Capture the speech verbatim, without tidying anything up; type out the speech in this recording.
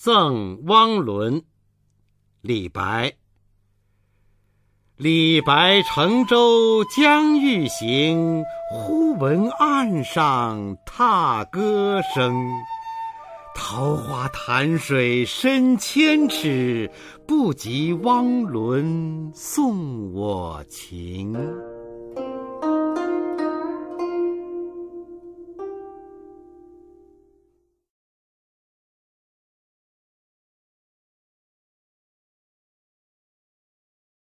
赠汪伦，李白。李白乘舟将欲行，忽闻岸上踏歌声。桃花潭水深千尺，不及汪伦送我情。